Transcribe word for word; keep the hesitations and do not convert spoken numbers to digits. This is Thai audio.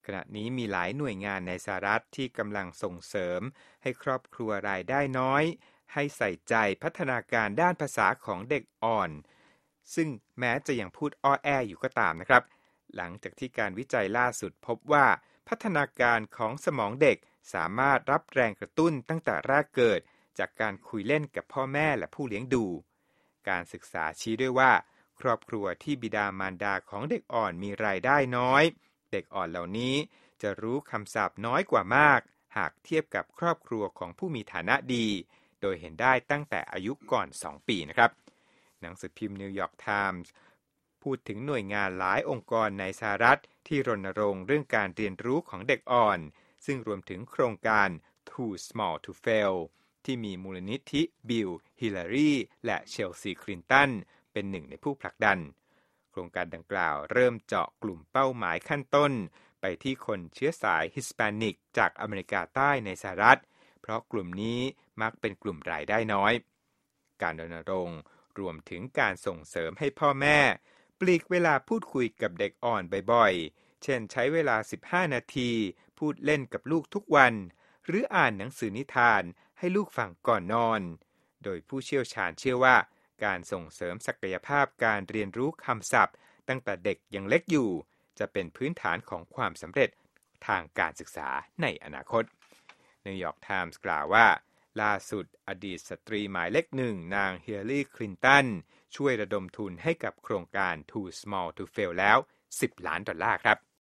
ขณะนี้มีหลายหน่วยงานในสหรัฐที่กำลังส่งเสริมให้ครอบครัวรายได้น้อยให้ใส่ใจพัฒนาการด้านภาษาของเด็กอ่อนซึ่งแม้จะยังพูดอ้อแออยู่ก็ตามนะครับหลังจากที่การวิจัยล่าสุดพบว่าพัฒนาการของสมองเด็กสามารถรับแรงกระตุ้นตั้งแต่แรกเกิดจากการคุยเล่นกับพ่อแม่และผู้เลี้ยงดูการศึกษาชี้ด้วยว่าครอบครัวที่บิดามารดาของเด็กอ่อนมีรายได้น้อยเด็กอ่อนเหล่านี้จะรู้คำศัพท์น้อยกว่ามากหากเทียบกับครอบครัวของผู้มีฐานะดีโดยเห็นได้ตั้งแต่อายุก่อนสองปีนะครับหนังสือพิมพ์นิวยอร์กไทมส์พูดถึงหน่วยงานหลายองค์กรในสหรัฐที่รณรงค์เรื่องการเรียนรู้ของเด็กอ่อนซึ่งรวมถึงโครงการ Too Small to Fail ที่มีมูลนิธิบิล ฮิลลารีและเชลซีคลินตันเป็นหนึ่งในผู้ผลักดันโครงการดังกล่าวเริ่มเจาะกลุ่มเป้าหมายขั้นต้นไปที่คนเชื้อสายฮิสแปนิกจากอเมริกาใต้ในสหรัฐเพราะกลุ่มนี้มักเป็นกลุ่มรายได้น้อยการรณรงค์รวมถึงการส่งเสริมให้พ่อแม่ปลีกเวลาพูดคุยกับเด็กอ่อนบ่อยๆเช่นใช้เวลาสิบห้านาทีพูดเล่นกับลูกทุกวันหรืออ่านหนังสือนิทานให้ลูกฟังก่อนนอนโดยผู้เชี่ยวชาญเชื่อว่าการส่งเสริมศักยภาพการเรียนรู้คำศัพท์ตั้งแต่เด็กยังเล็กอยู่จะเป็นพื้นฐานของความสำเร็จทางการศึกษาในอนาคตนิวยอร์กไทมส์กล่าวว่าล่าสุดอดีตสตรีหมายเลขหนึ่งนางฮิลลารีคลินตันช่วยระดมทุนให้กับโครงการ Too Small to Fail แล้วสิบล้านดอลลาร์ครับ